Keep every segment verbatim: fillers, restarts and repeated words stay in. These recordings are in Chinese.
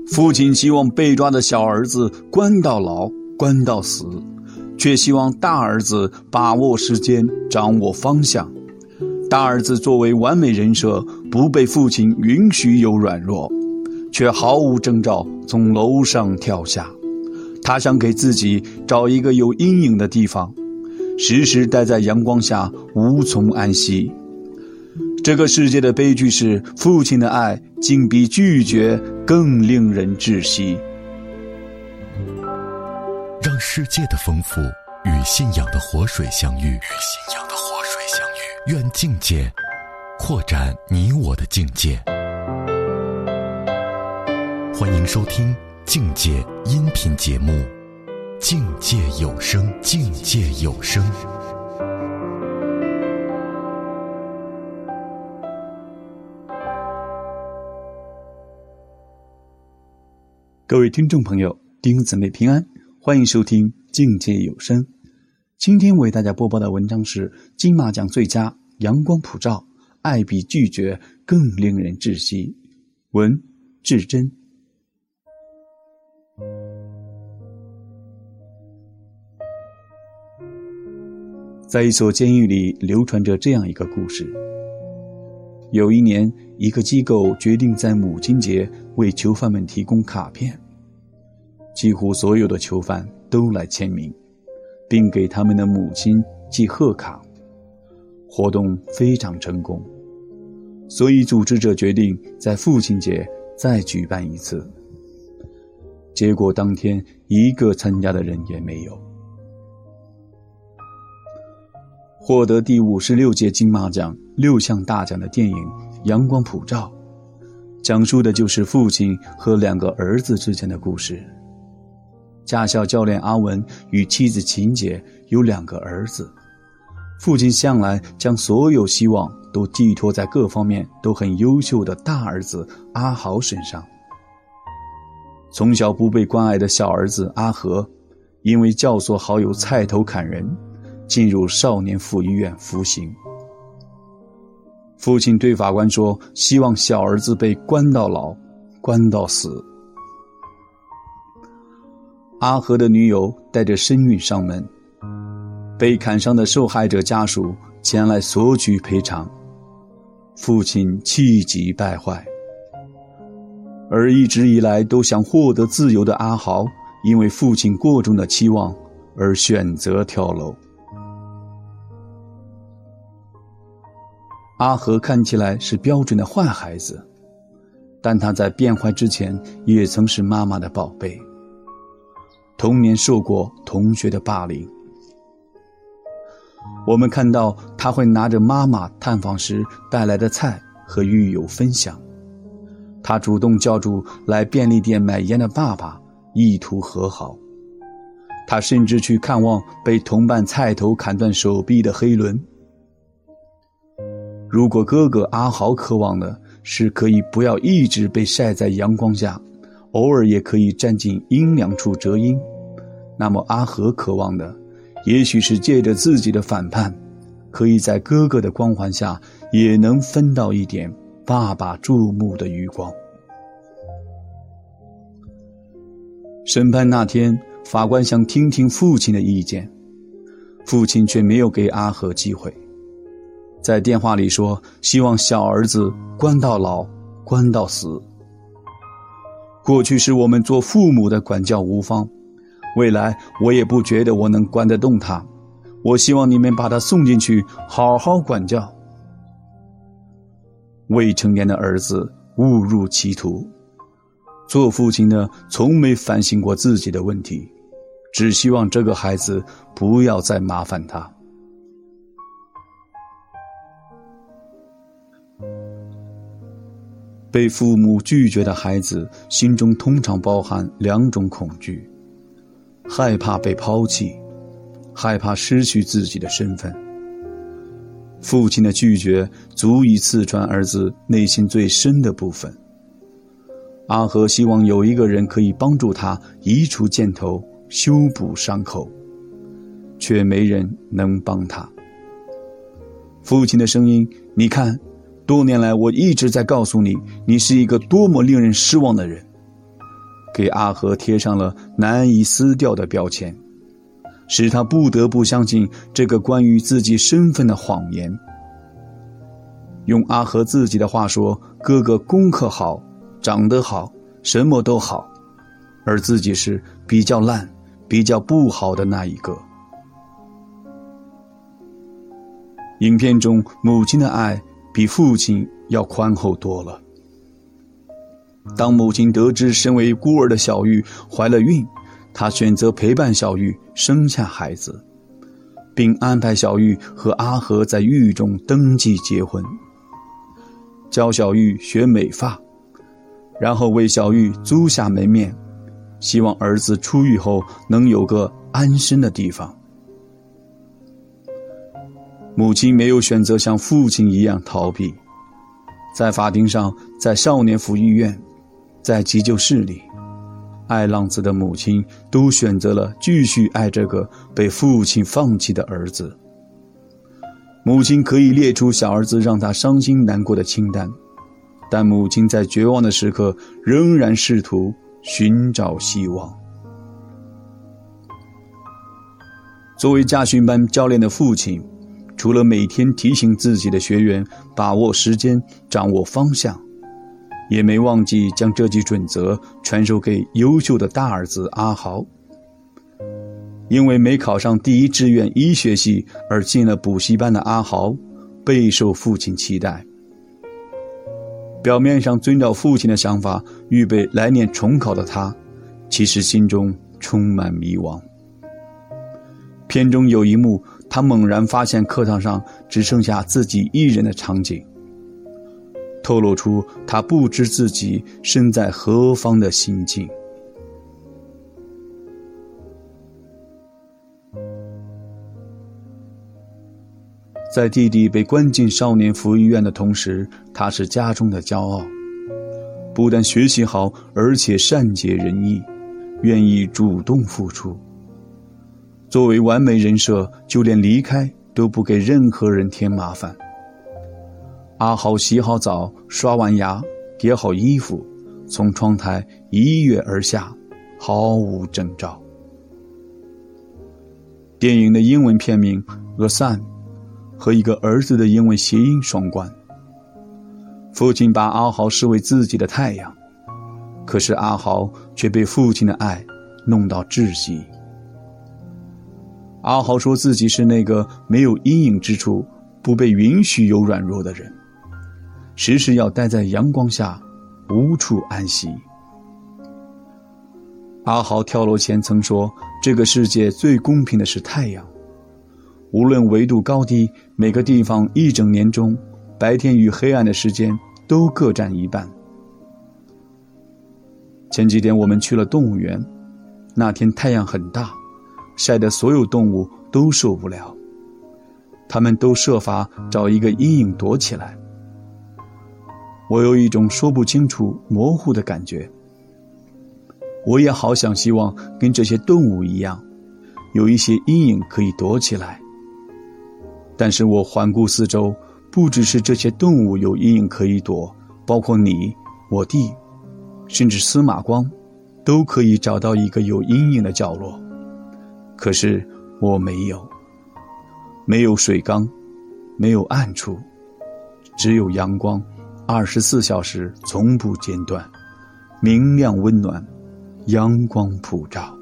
父亲希望被抓的小儿子关到老，关到死，却希望大儿子把握时间，掌握方向。大儿子作为完美人设，不被父亲允许有软弱，却毫无征兆从楼上跳下。他想给自己找一个有阴影的地方，时时待在阳光下，无从安息。这个世界的悲剧是，父亲的爱竟比拒绝更令人窒息。 让世界的丰富与信仰的活水相遇，与信仰的活水相遇。愿境界扩展你我的境界。欢迎收听境界音频节目《境界有声》，境界有声。 各位听众朋友，弟兄姊妹平安，欢迎收听境界有声。今天为大家播报的文章是金马奖最佳阳光普照，爱比拒绝更令人窒息。文至真。在一所监狱里流传着这样一个故事。有一年，一个机构决定在母亲节为囚犯们提供卡片，几乎所有的囚犯都来签名，并给他们的母亲寄贺卡。活动非常成功，所以组织者决定在父亲节再举办一次。结果当天一个参加的人也没有。获得第五十六届金马奖六项大奖的电影《阳光普照》，讲述的就是父亲和两个儿子之间的故事。驾校教练阿文与妻子秦姐有两个儿子，父亲向来将所有希望都寄托在各方面都很优秀的大儿子阿豪身上。从小不被关爱的小儿子阿和，因为教唆好友菜头砍人，进入少年妇医院服刑。父亲对法官说，希望小儿子被关到老，关到死。阿和的女友带着身孕上门，被砍伤的受害者家属前来索取赔偿，父亲气急败坏。而一直以来都想获得自由的阿豪，因为父亲过重的期望而选择跳楼。阿和看起来是标准的坏孩子，但他在变坏之前也曾是妈妈的宝贝。童年受过同学的霸凌，我们看到他会拿着妈妈探访时带来的菜和狱友分享，他主动叫住来便利店买烟的爸爸，意图和好。他甚至去看望被同伴菜头砍断手臂的黑伦。如果哥哥阿豪渴望的是可以不要一直被晒在阳光下，偶尔也可以站进阴凉处遮阴，那么阿和渴望的也许是借着自己的反叛，可以在哥哥的光环下也能分到一点爸爸注目的余光。审判那天，法官想听听父亲的意见，父亲却没有给阿和机会，在电话里说希望小儿子关到老，关到死。过去是我们做父母的管教无方，未来我也不觉得我能管得动他，我希望你们把他送进去好好管教。未成年的儿子误入歧途，做父亲的从没反省过自己的问题，只希望这个孩子不要再麻烦他。被父母拒绝的孩子心中通常包含两种恐惧，害怕被抛弃，害怕失去自己的身份。父亲的拒绝足以刺穿儿子内心最深的部分。阿和希望有一个人可以帮助他移除箭头，修补伤口，却没人能帮他。父亲的声音，你看，多年来我一直在告诉你，你是一个多么令人失望的人。 给阿和贴上了难以撕掉的标签，使他不得不相信这个关于自己身份的谎言。用阿和自己的话说，哥哥功课好，长得好，什么都好，而自己是比较烂、比较不好的那一个。影片中母亲的爱比父亲要宽厚多了。当母亲得知身为孤儿的小玉怀了孕，她选择陪伴小玉生下孩子，并安排小玉和阿和在狱中登记结婚，教小玉学美发，然后为小玉租下门面，希望儿子出狱后能有个安身的地方。母亲没有选择像父亲一样逃避，在法庭上，在少年福利院，在急救室里，爱浪子的母亲都选择了继续爱这个被父亲放弃的儿子。母亲可以列出小儿子让他伤心难过的清单，但母亲在绝望的时刻仍然试图寻找希望。作为驾训班教练的父亲，除了每天提醒自己的学员把握时间、掌握方向，也没忘记将这句准则传授给优秀的大儿子阿豪。因为没考上第一志愿医学系而进了补习班的阿豪，备受父亲期待。表面上遵照父亲的想法预备来年重考的他，其实心中充满迷惘。片中有一幕，他猛然发现课堂上只剩下自己一人的场景，透露出他不知自己身在何方的心境。在弟弟被关进少年福利院的同时，他是家中的骄傲，不但学习好，而且善解人意，愿意主动付出。作为完美人设，就连离开都不给任何人添麻烦。阿豪洗好澡，刷完牙，叠好衣服，从窗台一跃而下，毫无征兆。电影的英文片名 The Sun 和一个儿子的英文谐音双关。父亲把阿豪视为自己的太阳，可是阿豪却被父亲的爱弄到窒息。阿豪说自己是那个没有阴影之处，不被允许有软弱的人，时时要待在阳光下，无处安息。阿豪跳楼前曾说，这个世界最公平的是太阳，无论纬度高低，每个地方一整年中，白天与黑暗的时间都各占一半。前几天我们去了动物园，那天太阳很大，晒得所有动物都受不了，他们都设法找一个阴影躲起来。我有一种说不清楚、模糊的感觉。我也好想希望跟这些动物一样，有一些阴影可以躲起来。但是我环顾四周，不只是这些动物有阴影可以躲，包括你、我弟，甚至司马光，都可以找到一个有阴影的角落。可是我没有，没有水缸，没有暗处，只有阳光，二十四小时从不间断，明亮温暖，阳光普照。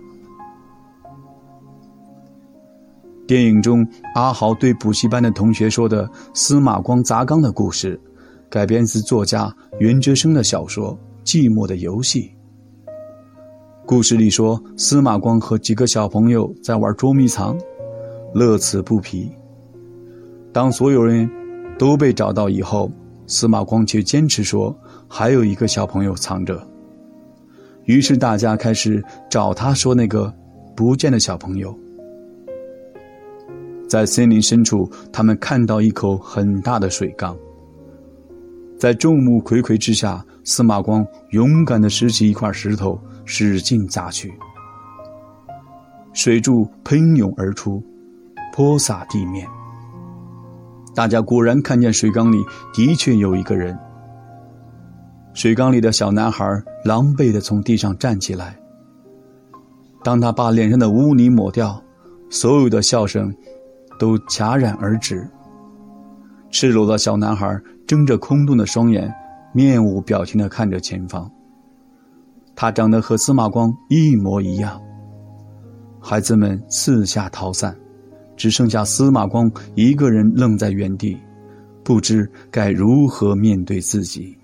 电影中阿豪对补习班的同学说的司马光砸缸的故事，改编自作家袁哲生的小说《寂寞的游戏》。故事里说，司马光和几个小朋友在玩捉迷藏，乐此不疲。当所有人都被找到以后，司马光却坚持说还有一个小朋友藏着。于是大家开始找他说那个不见的小朋友。在森林深处，他们看到一口很大的水缸，在众目睽睽之下，司马光勇敢地拾起一块石头，使劲砸去，水柱喷涌而出，泼洒地面。大家果然看见水缸里的确有一个人。 水缸里的小男孩狼狈地从地上站起来。当他把脸上的污泥抹掉，所有的笑声都戛然而止。赤裸的小男孩睁着空洞的双眼，面无表情地看着前方。他长得和司马光一模一样。孩子们四下逃散，只剩下司马光一个人愣在原地，不知该如何面对自己。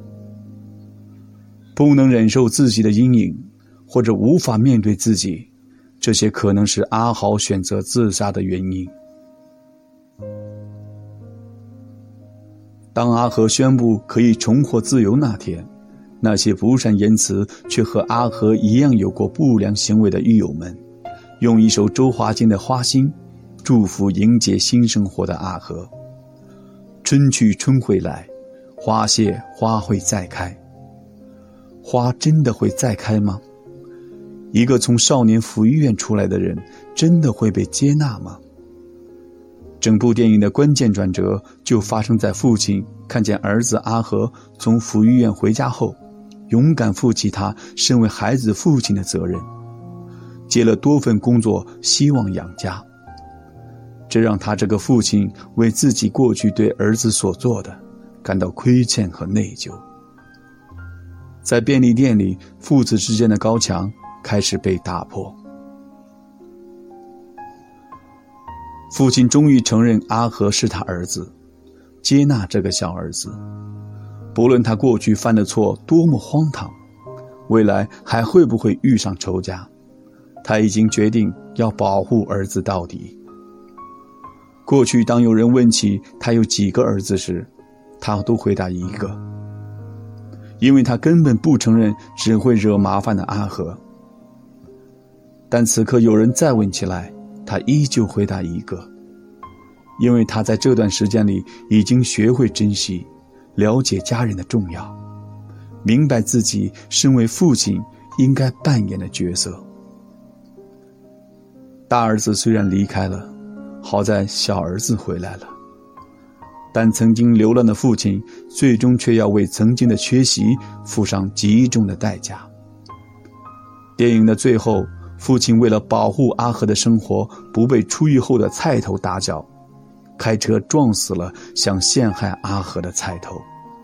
不能忍受自己的阴影，或者无法面对自己，这些可能是阿豪选择自杀的原因。当阿和宣布可以重获自由那天，那些不善言辞却和阿和一样有过不良行为的狱友们，用一首周华健的《花心》祝福迎接新生活的阿和。春去春会来，花谢花会再开。花真的会再开吗？一个从少年福利院出来的人，真的会被接纳吗？整部电影的关键转折就发生在父亲看见儿子阿和从福利院回家后，勇敢负起他身为孩子父亲的责任，接了多份工作，希望养家。这让他这个父亲为自己过去对儿子所做的感到亏欠和内疚。在便利店里，父子之间的高墙开始被打破。父亲终于承认阿和是他儿子，接纳这个小儿子。不论他过去犯的错多么荒唐，未来还会不会遇上仇家，他已经决定要保护儿子到底。过去当有人问起他有几个儿子时，他都回答一个，因为他根本不承认只会惹麻烦的阿和。但此刻有人再问起来，他依旧回答一个，因为他在这段时间里已经学会珍惜，了解家人的重要，明白自己身为父亲应该扮演的角色。大儿子虽然离开了，好在小儿子回来了，但曾经流浪的父亲最终却要为曾经的缺席付上极重的代价。电影的最后，父亲为了保护阿和的生活不被出狱后的菜头打搅，开车撞死了想陷害阿和的菜头。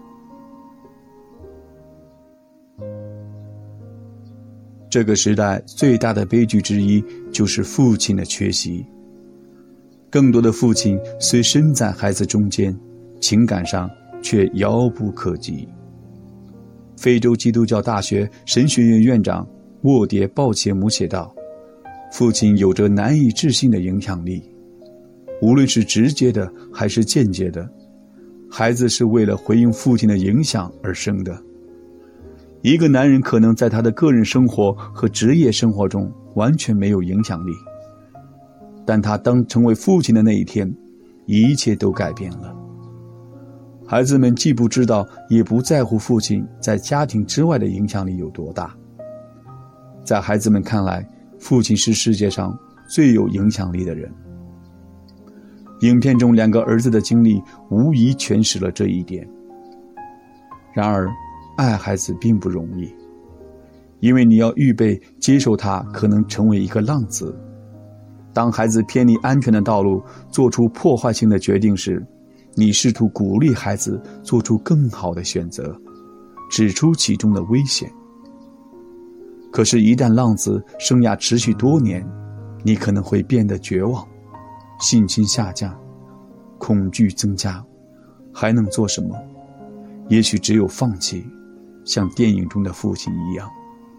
这个时代最大的悲剧之一就是父亲的缺席。更多的父亲虽身在孩子中间，情感上却遥不可及。非洲基督教大学神学院院长沃迭鲍切姆写道，父亲有着难以置信的影响力，无论是直接的还是间接的，孩子是为了回应父亲的影响而生的。一个男人可能在他的个人生活和职业生活中完全没有影响力，但他当成为父亲的那一天，一切都改变了。孩子们既不知道也不在乎父亲在家庭之外的影响力有多大。在孩子们看来，父亲是世界上最有影响力的人。影片中两个儿子的经历无疑诠释了这一点。然而爱孩子并不容易，因为你要预备接受他可能成为一个浪子。当孩子偏离安全的道路，做出破坏性的决定时，你试图鼓励孩子做出更好的选择，指出其中的危险。可是一旦浪子生涯持续多年，你可能会变得绝望，信心下降，恐惧增加，还能做什么？也许只有放弃，像电影中的父亲一样。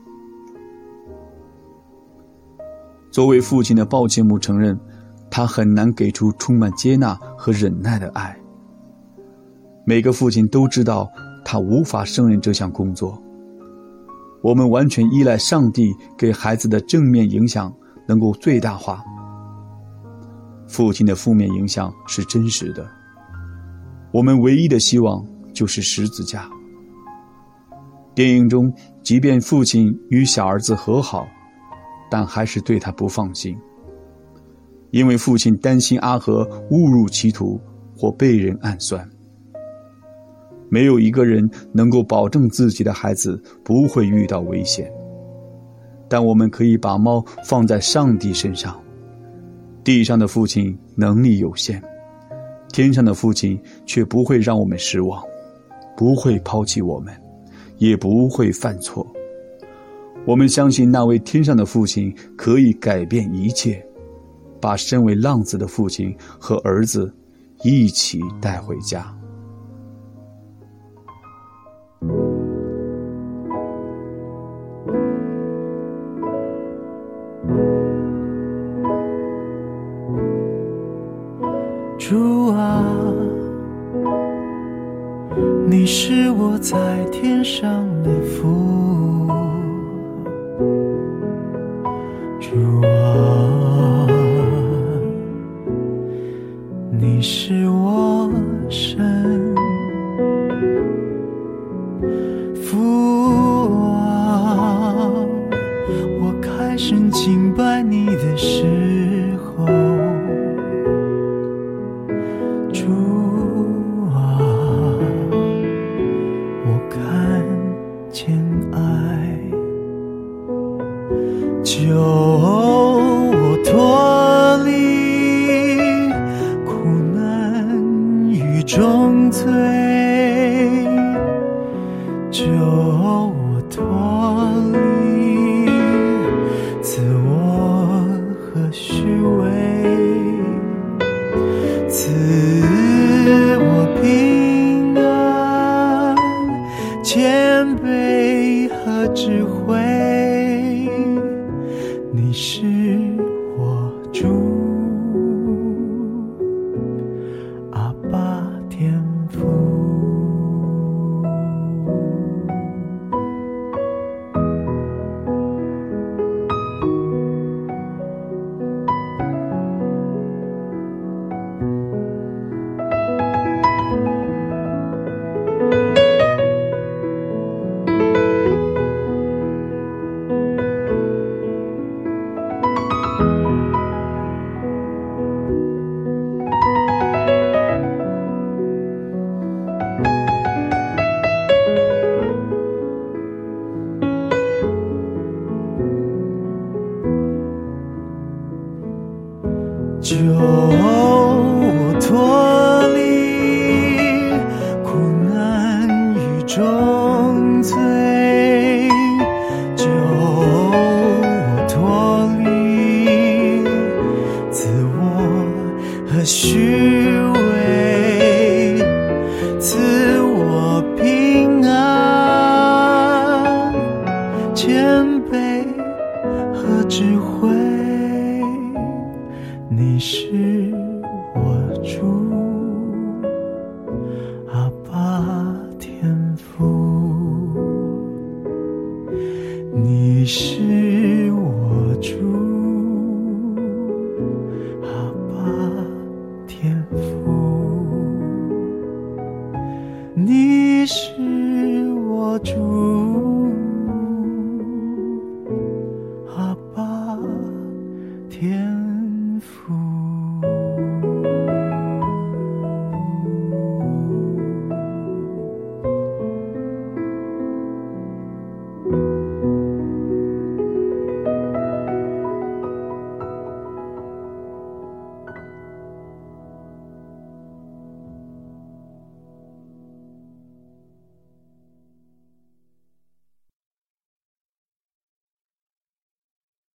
作为父亲的鲍切姆承认，他很难给出充满接纳和忍耐的爱。每个父亲都知道他无法胜任这项工作。我们完全依赖上帝给孩子的正面影响能够最大化。父亲的负面影响是真实的，我们唯一的希望就是十字架。电影中，即便父亲与小儿子和好，但还是对他不放心，因为父亲担心阿和误入歧途或被人暗算。 没有一个人能够保证自己的孩子不会遇到危险，但我们可以把猫放在上帝身上。地上的父亲能力有限，天上的父亲却不会让我们失望，不会抛弃我们，也不会犯错。我们相信那位天上的父亲可以改变一切，把身为浪子的父亲和儿子一起带回家。 主啊，你是我在天上的父。主啊，你是我神。父啊，我开声敬拜你的时候，主啊，我看见爱，救我脱离苦难与重罪，救我脱离自我和虚伪，赐我平安、谦卑和智慧。你是我主，阿爸天父。救我脱离苦难与重罪，救我脱离自我和虚伪，赐我平安、谦卑和智慧。你是我主，阿爸天父。你是